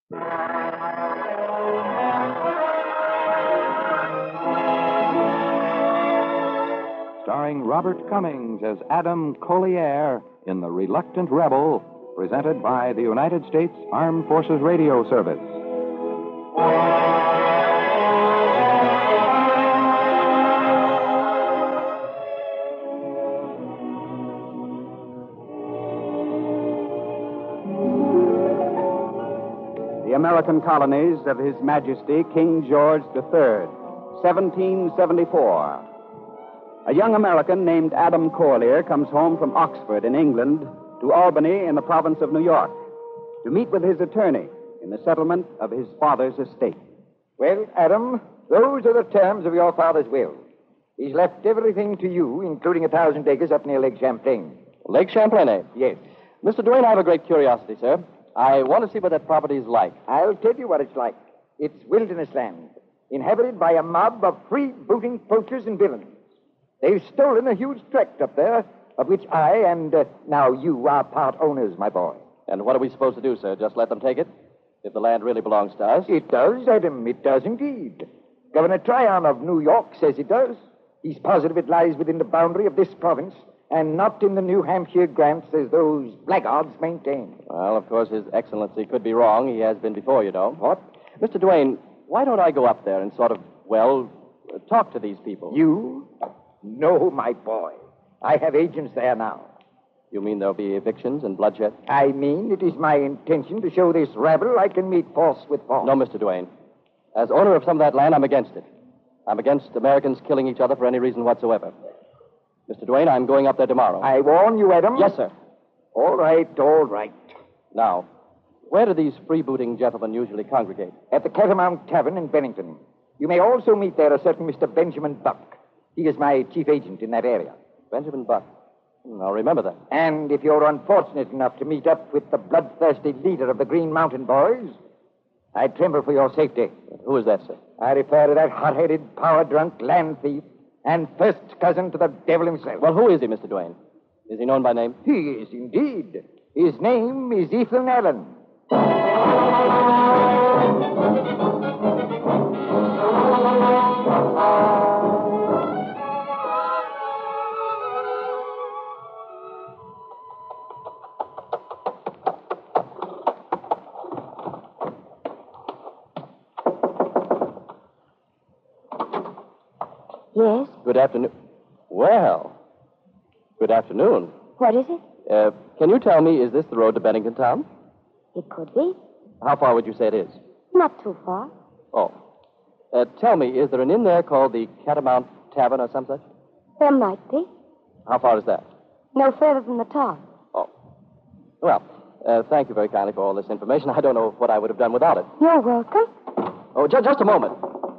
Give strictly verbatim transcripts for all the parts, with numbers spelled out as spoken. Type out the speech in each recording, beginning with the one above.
Starring Robert Cummings as Adam Collier in The Reluctant Rebel, presented by the United States Armed Forces Radio Service. The American colonies of His Majesty King George the Third, seventeen seventy-four. A young American named Adam Collier comes home from Oxford in England to Albany in the province of New York to meet with his attorney in the settlement of his father's estate. Well, Adam, those are the terms of your father's will. He's left everything to you, including a thousand acres up near Lake Champlain. Lake Champlain, eh? Yes. Mister Duane, I have a great curiosity, sir. I want to see what that property is like. I'll tell you what it's like. It's wilderness land, inhabited by a mob of free-booting poachers and villains. They've stolen a huge tract up there, of which I and uh, now you are part owners, my boy. And what are we supposed to do, sir? Just let them take it? If the land really belongs to us? It does, Adam. It does indeed. Governor Tryon of New York says it does. He's positive it lies within the boundary of this province and not in the New Hampshire grants as those blackguards maintain. Well, of course, His Excellency could be wrong. He has been before, you know. What? Mister Duane, why don't I go up there and sort of, well, uh, talk to these people? You? No, my boy. I have agents there now. You mean there'll be evictions and bloodshed? I mean, it is my intention to show this rabble I can meet force with force. No, Mister Duane. As owner of some of that land, I'm against it. I'm against Americans killing each other for any reason whatsoever. Mister Duane, I'm going up there tomorrow. I warn you, Adam. Yes, sir. All right, all right. Now, where do these freebooting gentlemen usually congregate? At the Catamount Tavern in Bennington. You may also meet there a certain Mister Benjamin Buck. He is my chief agent in that area. Benjamin Buck. Hmm, I'll remember that. And if you're unfortunate enough to meet up with the bloodthirsty leader of the Green Mountain Boys, I tremble for your safety. Who is that, sir? I refer to that hot-headed, power-drunk land thief and first cousin to the devil himself. Well, who is he, Mister Duane? Is he known by name? He is indeed. His name is Ethan Allen. Yes? Good afternoon. Well, good afternoon. What is it? Uh, can you tell me, is this the road to Bennington Town? It could be. How far would you say it is? Not too far. Oh. Uh, tell me, is there an inn there called the Catamount Tavern or some such? There might be. How far is that? No further than the town. Oh. Well, uh, thank you very kindly for all this information. I don't know what I would have done without it. You're welcome. Oh, ju- just a moment.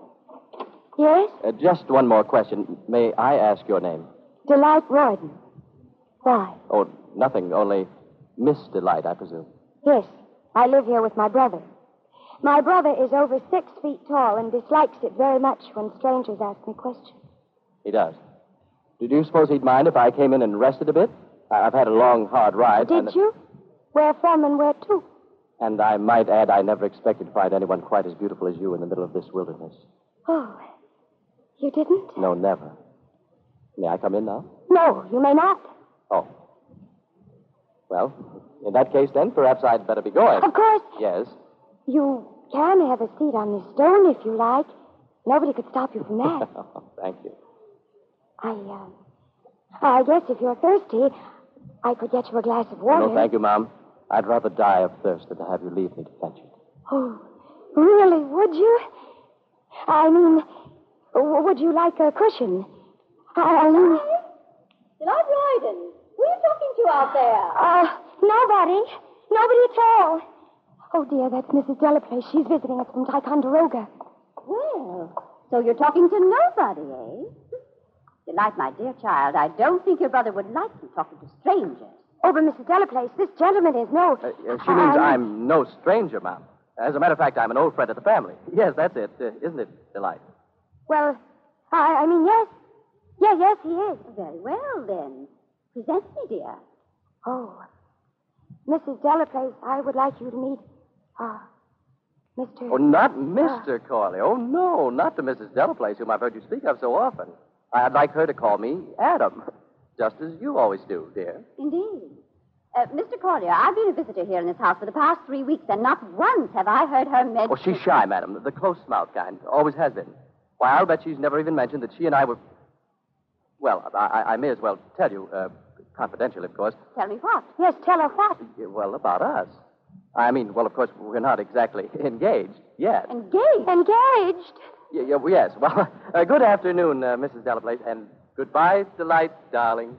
Yes? Uh, just one more question. May I ask your name? Delight Royden. Why? Oh, nothing, only Miss Delight, I presume. Yes. I live here with my brother. My brother is over six feet tall and dislikes it very much when strangers ask me questions. He does. Did you suppose he'd mind if I came in and rested a bit? I- I've had a long, hard ride. Did and... you? Where from and where to? And I might add, I never expected to find anyone quite as beautiful as you in the middle of this wilderness. Oh, you didn't? No, never. May I come in now? No, you may not. Oh. Well, in that case, then, perhaps I'd better be going. Of course. Yes. You can have a seat on this stone if you like. Nobody could stop you from that. Thank you. I, uh, I guess if you're thirsty, I could get you a glass of water. No, thank you, Mom. I'd rather die of thirst than to have you leave me to fetch it. Oh, really, would you? I mean, w- would you like a cushion? I, I mean... Delight Royden, who are you talking to out there? Uh, nobody. Nobody at all. Oh, dear, that's Missus Delaplace. She's visiting us from Ticonderoga. Well, so you're talking to nobody, eh? Delight, my dear child, I don't think your brother would like you talking to strangers. Oh, but Missus Delaplace, this gentleman is no... Uh, uh, she means I- I'm no stranger, Mom. As a matter of fact, I'm an old friend of the family. Yes, that's it. Uh, isn't it, Delight? Well, I, I mean, yes. Yeah, yes, he is. Very well, then. Present me, dear. Oh, Missus Delaplace, I would like you to meet uh, Mister Oh, not Mister Corley. Oh, no, not the Missus Delaplace, whom I've heard you speak of so often. I'd like her to call me Adam, just as you always do, dear. Indeed. Uh, Mister Collier, I've been a visitor here in this house for the past three weeks, and not once have I heard her mention... Oh, she's shy, madam. The close-mouthed kind. Always has been. Why, I'll bet she's never even mentioned that she and I were... Well, I, I may as well tell you, uh, confidentially, of course. Tell me what? Yes, tell her what? Well, about us. I mean, well, of course, we're not exactly engaged yet. Engaged? Engaged? Y- y- yes. Well, uh, good afternoon, uh, Missus Delaplace, and goodbye, Delight, darling.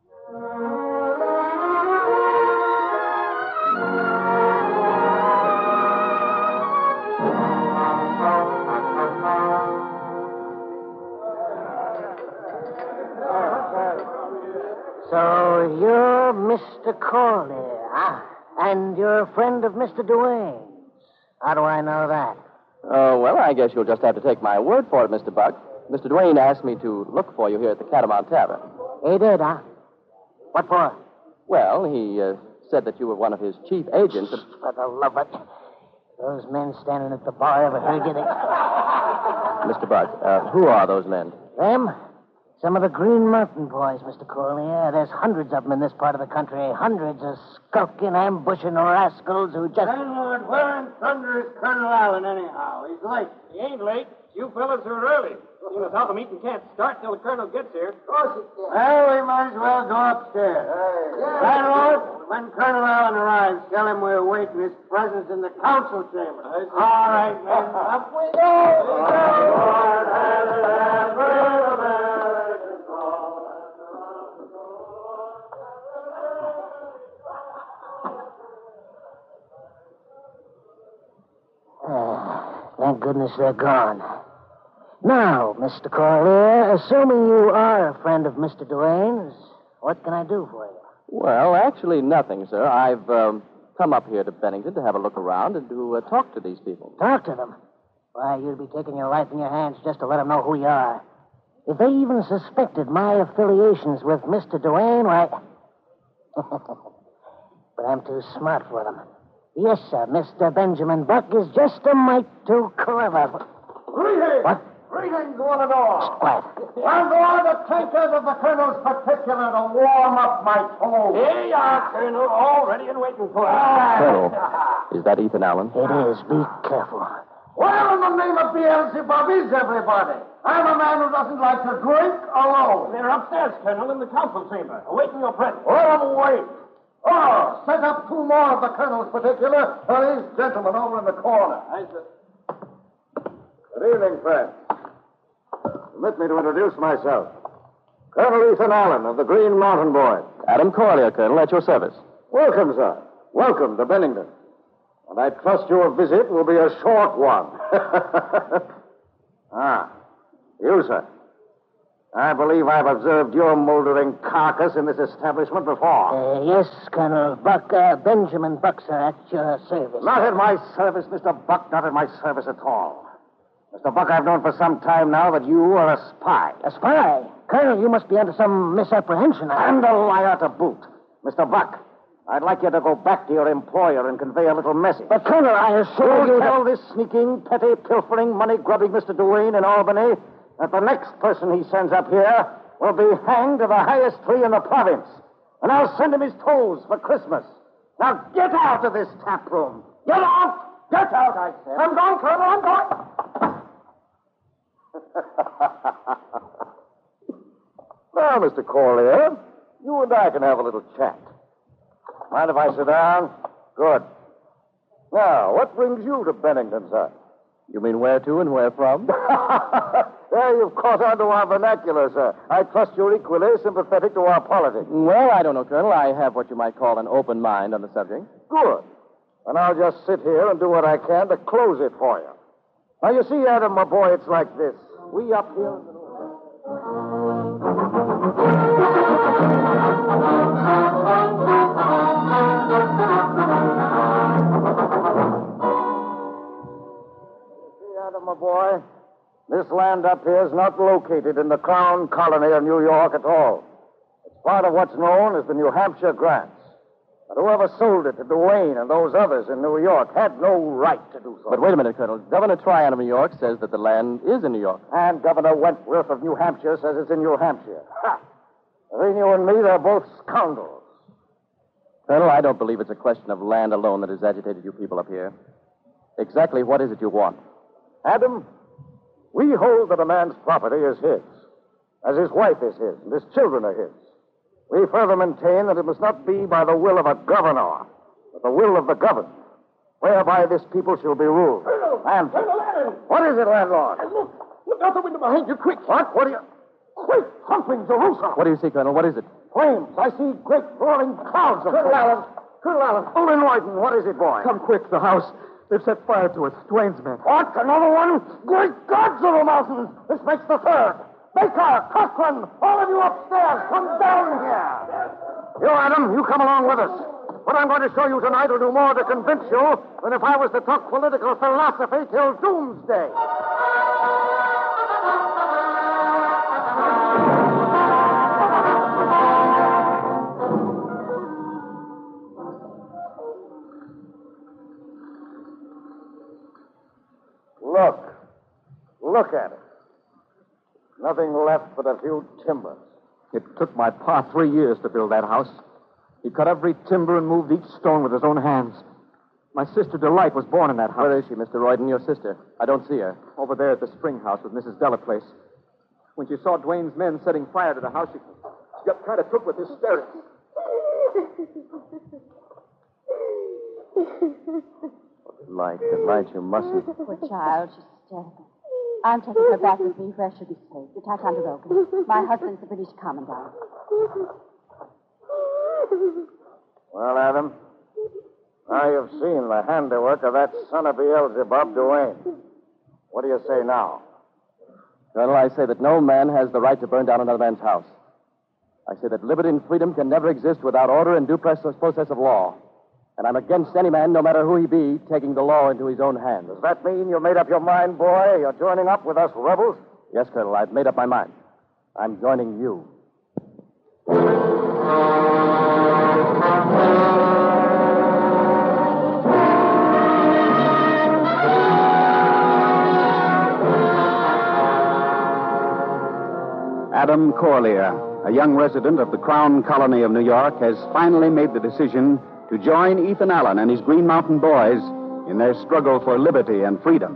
So you're Mister Corley, huh? And you're a friend of Mister Duane's. How do I know that? Oh, well, I guess you'll just have to take my word for it, Mister Buck. Mister Duane asked me to look for you here at the Catamount Tavern. He did, huh? What for? Well, he uh, said that you were one of his chief agents. And... For the love of it. Those men standing at the bar ever heard you? They... Mister Buck, uh, who are those men? Them? Some of the Green Mountain boys, Mister Corley. Yeah, there's hundreds of them in this part of the country. Hundreds of skulking, ambushing rascals who just... Landlord, where in thunder is Colonel Allen, anyhow? He's late. He ain't late. You fellas are early. You know, South meeting can't start till the colonel gets here. Of course it can. Well, we might as well go upstairs. Hey. Yeah. Landlord, when Colonel Allen arrives, tell him we're waiting his presence in the council chamber. All right, men. Up we go. Lord has ever American call. Ah, thank goodness they're gone. Now, Mister Corlier, assuming you are a friend of Mister Duane's, what can I do for you? Well, actually, nothing, sir. I've um, come up here to Bennington to have a look around and to uh, talk to these people. Talk to them? Why, you'd be taking your life in your hands just to let them know who you are. If they even suspected my affiliations with Mister Duane, why... But I'm too smart for them. Yes, sir, Mister Benjamin Buck is just a mite too clever. Greetings! What? Greetings, one and all. Quiet. I'm going to take care of the colonel's particular to warm up my toes. Here you are, Colonel, all ready and waiting for you. Colonel, is that Ethan Allen? It is. Be careful. Where in the name of Beelzebub is everybody? I'm a man who doesn't like to drink alone. They're upstairs, Colonel, in the council chamber, awaiting your presence. Let them wait. Oh, set up two more of the colonel's particular for these gentlemen over in the corner. I said... Good evening, friends. Permit me to introduce myself. Colonel Ethan Allen of the Green Mountain Boys. Adam Corlier, Colonel, at your service. Welcome, sir. Welcome to Bennington. And I trust your visit will be a short one. ah, you, sir. I believe I've observed your moldering carcass in this establishment before. Uh, yes, Colonel Buck. Uh, Benjamin Buck, sir, at your service. Not at my service, Mister Buck. Not at my service at all. Mister Buck, I've known for some time now that you are a spy. A spy? Colonel, you must be under some misapprehension. And a liar to boot. Mister Buck, I'd like you to go back to your employer and convey a little message. But, Colonel, I assure You'll you... tell that... this sneaking, petty, pilfering, money-grubbing Mister Duane in Albany that the next person he sends up here will be hanged to the highest tree in the province. And I'll send him his toes for Christmas. Now, get out of this tap room. Get out! Get out, I said. I'm going, Colonel, I'm going. Now, Mister Corlier, you and I can have a little chat. Mind if I sit down? Good. Now, what brings you to Bennington, sir? You mean where to and where from? There you've caught on to our vernacular, sir. I trust you're equally sympathetic to our politics. Well, I don't know, Colonel. I have what you might call an open mind on the subject. Good. And I'll just sit here and do what I can to close it for you. Now, you see, Adam, my boy, it's like this. We up here... See, Adam, my boy, this land up here is not located in the Crown Colony of New York at all. It's part of what's known as the New Hampshire Grants. But whoever sold it to Duane and those others in New York had no right to do so. But wait a minute, Colonel. Governor Tryon of New York says that the land is in New York. And Governor Wentworth of New Hampshire says it's in New Hampshire. Ha! Between you and me, they're both scoundrels. Colonel, I don't believe it's a question of land alone that has agitated you people up here. Exactly what is it you want? Adam, we hold that a man's property is his, as his wife is his, and his children are his. We further maintain that it must not be by the will of a governor, but the will of the governed, whereby this people shall be ruled. Colonel! And Colonel Adams! what is it, landlord? Look! Look out the window behind you, quick! What? What do you... Quick! Something, Jerusalem! What do you see, Colonel? What is it? Flames. I see great roaring clouds of Colonel flames. Allen! Colonel Allen! Olin Lloyden, what is it, boy? Come quick, the house. They've set fire to it. Duane's men. What? Another one? Great gods of the mountains! This makes the third. Baker, Cochran, all of you upstairs, come down here. You, Adam, you come along with us. What I'm going to show you tonight will do more to convince you than if I was to talk political philosophy till doomsday. Look. Look at it. Nothing left but a few timbers. It took my pa three years to build that house. He cut every timber and moved each stone with his own hands. My sister Delight was born in that house. Where is she, Mister Royden, your sister? I don't see her. Over there at the spring house with Missus Delaplace. When she saw Duane's men setting fire to the house, she, she got kind of took with hysterics. Delight, Delight, you mustn't. Poor child, she's hysterical. I'm taking her back with me where she'll be safe, to Ticonderoga. My husband's the British commandant. Well, Adam, now you've seen the handiwork of that son of Beelzebub, Duane. What do you say now? Colonel, I say that no man has the right to burn down another man's house. I say that liberty and freedom can never exist without order and due process of law. And I'm against any man, no matter who he be, taking the law into his own hands. Does that mean you made up your mind, boy? You're joining up with us rebels? Yes, Colonel, I've made up my mind. I'm joining you. Adam Corlear, a young resident of the Crown Colony of New York, has finally made the decision to join Ethan Allen and his Green Mountain Boys in their struggle for liberty and freedom.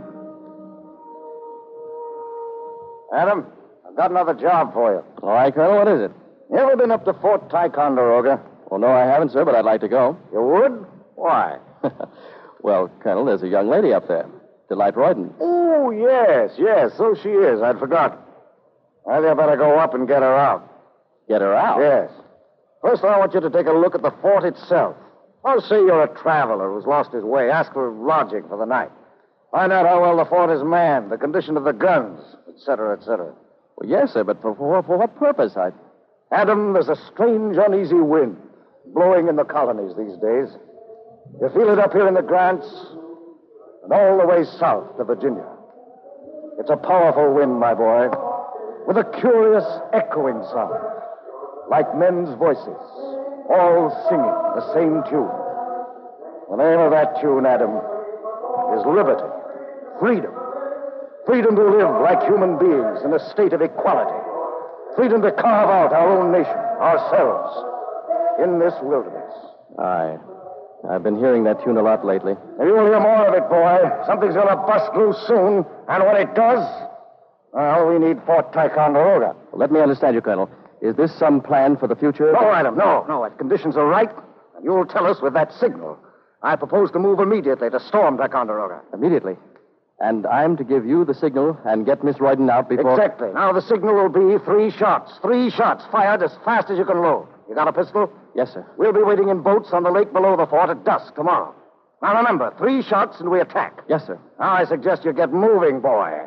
Adam, I've got another job for you. All right, Colonel, what is it? You ever been up to Fort Ticonderoga? Well, no, I haven't, sir, but I'd like to go. You would? Why? Well, Colonel, there's a young lady up there, Delight Royden. Oh, yes, yes, so she is. I'd forgotten. Well, you better go up and get her out. Get her out? Yes. First, I want you to take a look at the fort itself. I'll say you're a traveler who's lost his way. Ask for lodging for the night. Find out how well the fort is manned, the condition of the guns, et cetera, et cetera. Well, yes, sir, but for, for, for what purpose? I... Adam, there's a strange, uneasy wind blowing in the colonies these days. You feel it up here in the Grants and all the way south to Virginia. It's a powerful wind, my boy, with a curious echoing sound, like men's voices, all singing the same tune. The name of that tune, Adam, is liberty, freedom. Freedom to live like human beings in a state of equality. Freedom to carve out our own nation, ourselves, in this wilderness. Aye. I've been hearing that tune a lot lately. You'll hear more of it, boy. Something's going to bust loose soon. And when it does, well, we need Fort Ticonderoga. Well, let me understand you, Colonel. Is this some plan for the future? No, Adam, no, no. If conditions are right, you'll tell us with that signal. I propose to move immediately to storm Ticonderoga. Immediately. And I'm to give you the signal and get Miss Royden out before... Exactly. Now, the signal will be three shots. Three shots fired as fast as you can load. You got a pistol? Yes, sir. We'll be waiting in boats on the lake below the fort at dusk tomorrow. Now, remember, three shots and we attack. Yes, sir. Now, I suggest you get moving, boy.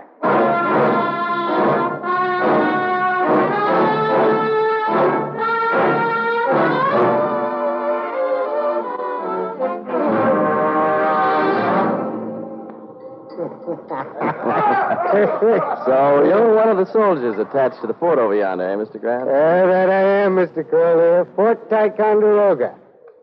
So you're one of the soldiers attached to the fort over yonder, eh, Mister Grant? Uh, that I am, Mister Corlear. Fort Ticonderoga.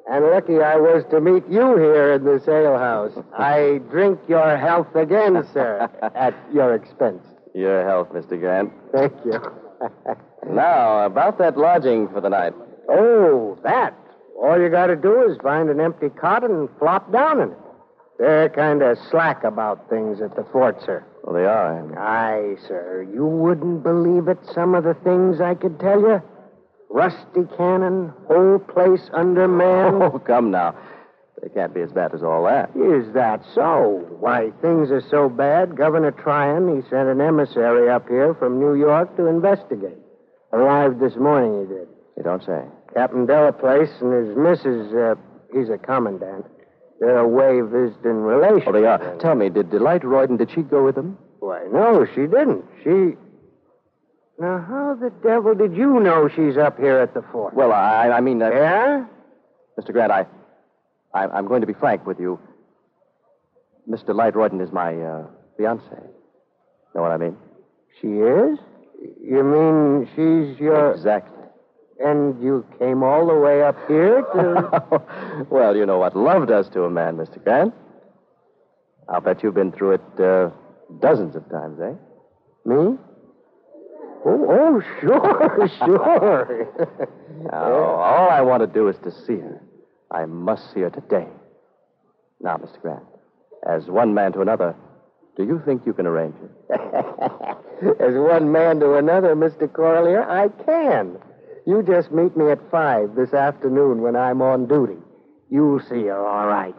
And lucky I was to meet you here in this alehouse. I drink your health again, sir, at your expense. Your health, Mister Grant. Thank you. Now, about that lodging for the night. Oh, that. All you got to do is find an empty cot and flop down in it. They're kind of slack about things at the fort, sir. Well, they are. Aye, sir. You wouldn't believe it, some of the things I could tell you. Rusty cannon, whole place undermanned. Oh, come now. They can't be as bad as all that. Is that so? Why, things are so bad, Governor Tryon, he sent an emissary up here from New York to investigate. Arrived this morning, he did. You don't say. Captain Delaplace and his missus, uh, he's a commandant. They're away visiting relations. Oh, they are. Tell me, did Delight Royden, did she go with them? Why, no, she didn't. She... Now, how the devil did you know she's up here at the fort? Well, I, I mean... Uh, yeah? Mister Grant, I, I, I'm going to be frank with you. Miss Delight Royden is my uh, fiancée. Know what I mean? She is? You mean she's your... Exactly. And you came all the way up here to... Well, you know what love does to a man, Mister Grant. I'll bet you've been through it uh, dozens of times, eh? Me? Oh, oh sure, sure. Now, all I want to do is to see her. I must see her today. Now, Mister Grant, as one man to another, do you think you can arrange it? As one man to another, Mister Corlier, I can. You just meet me at five this afternoon when I'm on duty. You'll see her, all right.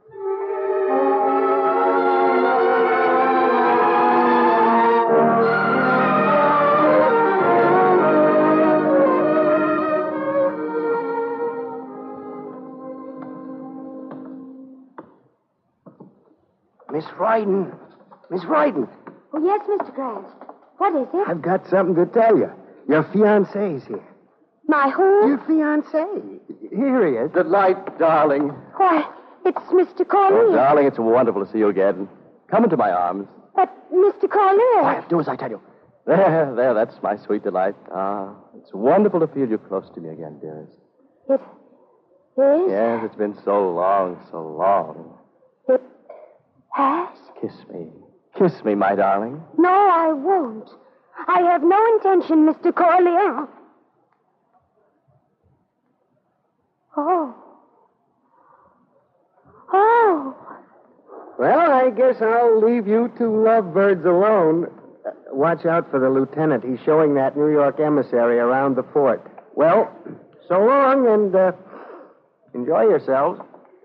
Miss Royden. Miss Royden. Oh, yes, Mister Grant. What is it? I've got something to tell you. Your fiancé's here. My who? Your fiancé. Here he is. Delight, darling. Why, it's Mister Corlier. Oh, darling, it's wonderful to see you again. Come into my arms. But, Mister Corlier... Quiet, do as I tell you. There, there, that's my sweet Delight. Ah, it's wonderful to feel you close to me again, dearest. It is? Yes, it's been so long, so long. It has? Kiss me. Kiss me, my darling. No, I won't. I have no intention, Mister Corlier. Oh. Oh. Well, I guess I'll leave you two lovebirds alone. Uh, watch out for the lieutenant. He's showing that New York emissary around the fort. Well, so long, and uh, enjoy yourselves.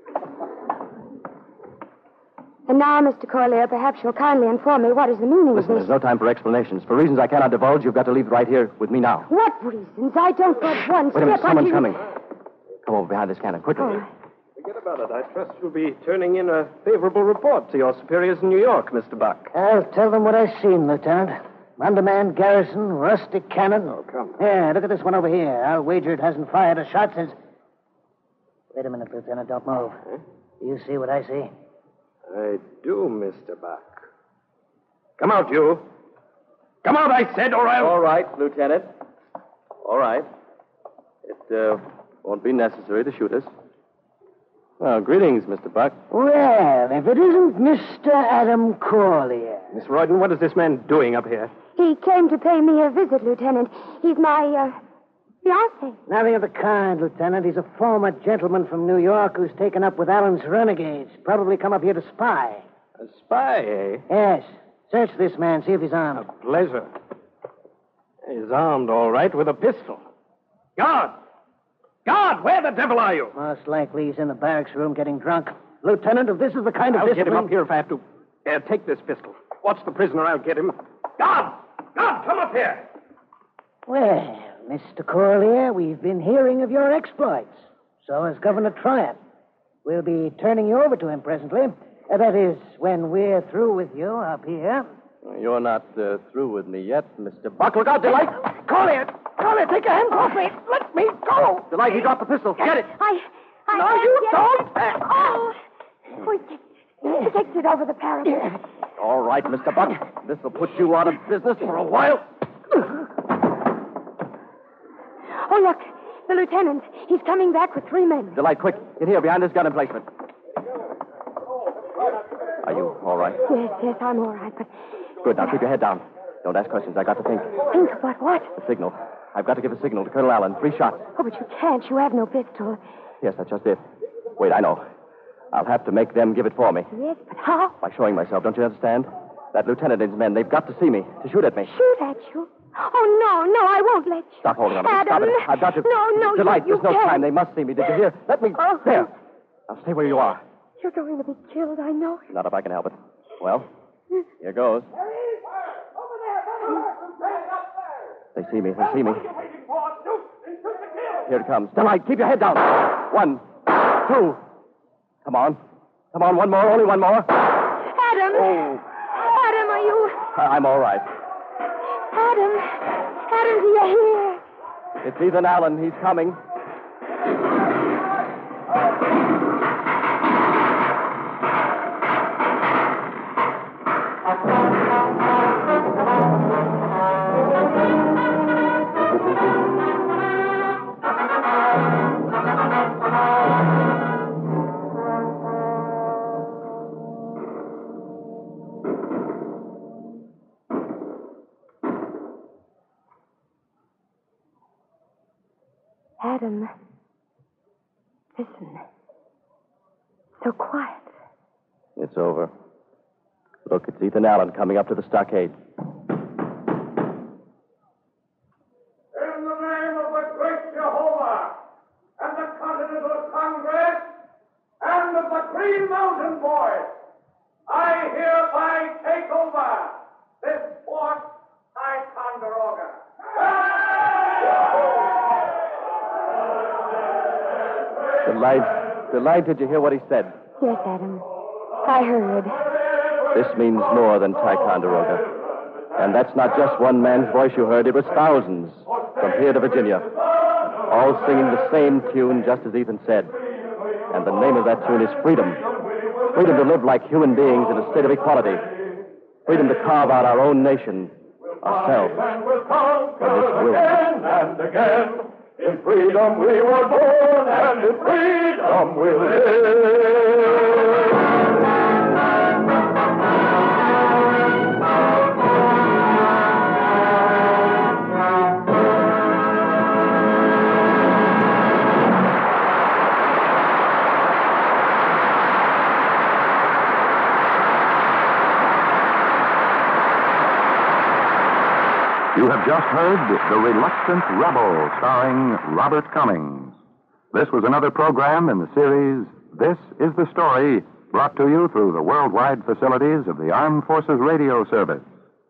And now, Mister Corlier, perhaps you'll kindly inform me what is the meaning Listen, of there's this. no time for explanations. For reasons I cannot divulge, you've got to leave right here with me now. What reasons? I don't but one Wait a minute, step someone's until... coming. Come over behind this cannon, quickly. Oh. Forget about it. I trust you'll be turning in a favorable report to your superiors in New York, Mister Buck. I'll tell them what I've seen, Lieutenant. Undermanned garrison, rusty cannon. Oh, come. Yeah, look at this one over here. I'll wager it hasn't fired a shot since... Wait a minute, Lieutenant. Don't move. Huh? Do you see what I see? I do, Mister Buck. Come out, you. Come out, I said, or I'll... All right, Lieutenant. All right. It uh, won't be necessary to shoot us. Well, greetings, Mister Buck. Well, if it isn't Mister Adam Corlier. Miss Royden, what is this man doing up here? He came to pay me a visit, Lieutenant. He's my, uh, fiancé. Nothing of the kind, Lieutenant. He's a former gentleman from New York who's taken up with Allen's renegades. Probably come up here to spy. A spy, eh? Yes. Search this man, see if he's armed. A pleasure. He's armed, all right, with a pistol. Guard! Guard, where the devil are you? Most likely he's in the barracks room getting drunk. Lieutenant, if this is the kind of I'll get him discipline... up here if I have to. Uh, take this pistol. Watch the prisoner, I'll get him. Guard! Guard, come up here! Well, Mister Corlier, we've been hearing of your exploits. So has Governor Tryon. We'll be turning you over to him presently. Uh, that is, when we're through with you up here. You're not uh, through with me yet, Mister Buck. Look out, Delight! Corlier! Corlier, take your hands off me! Let me go! Delight, he dropped the pistol. Get it! I... I No, can't you get don't. It. Oh! Quick. Fix it over the parapet. All right, Mister Buck. This'll put you out of business for a while. Oh, look. The lieutenant. He's coming back with three men. Delight, quick. Get here behind this gun emplacement. Are you all right? Yes, yes, I'm all right, but... Good. Now keep your head down. Don't ask questions. I got to think. Think about what? The signal. I've got to give a signal to Colonel Allen. Three shots. Oh, but you can't. You have no pistol. Yes, that's just it. Wait, I know. I'll have to make them give it for me. Yes, but how? By showing myself, don't you understand? That lieutenant and his men, they've got to see me, to shoot at me. Shoot at you? Oh, no, no, I won't let you. Stop holding on to me. Adam. Stop it. I've got to... No, no, Delight, you, you there's no can't. time. They must see me. Did you hear? Let me... Oh. There. Now stay where you are. You're going to be killed, I know. Not if I can help it. Well, here goes. They see me. They see me. Here it comes. Delight, keep your head down. One, two. Come on. Come on, one more. Only one more. Adam. Oh. Adam, are you... I'm all right. Adam. Adam, do you hear? It's Ethan Allen. He's coming. Adam, listen. So quiet. It's over. Look, it's Ethan Allen coming up to the stockade. In the name of the great Jehovah and the Continental Congress and of the Green Mountain Boys, I hereby take over this Fort Ticonderoga. Delight, Delight, did you hear what he said? Yes, Adam. I heard. This means more than Ticonderoga. And that's not just one man's voice you heard. It was thousands from here to Virginia, all singing the same tune just as Ethan said. And the name of that tune is freedom. Freedom to live like human beings in a state of equality. Freedom to carve out our own nation, ourselves. And we'll conquer again and again. In freedom we were born, and in freedom we'll live. You have just heard The Reluctant Rebel, starring Robert Cummings. This was another program in the series, This is the Story, brought to you through the worldwide facilities of the Armed Forces Radio Service.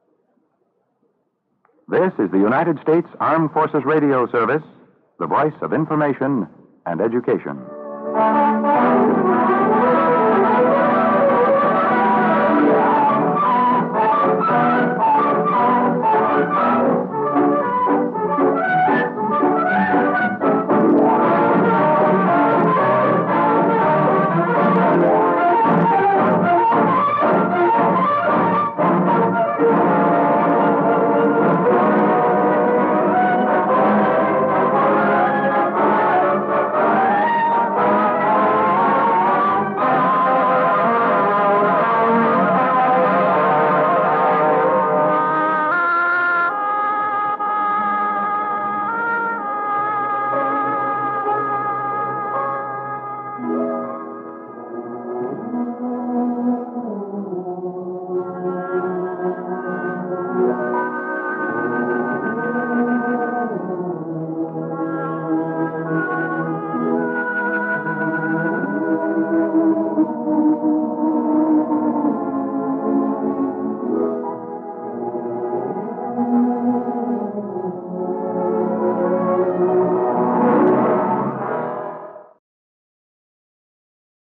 This is the United States Armed Forces Radio Service, the voice of information and education.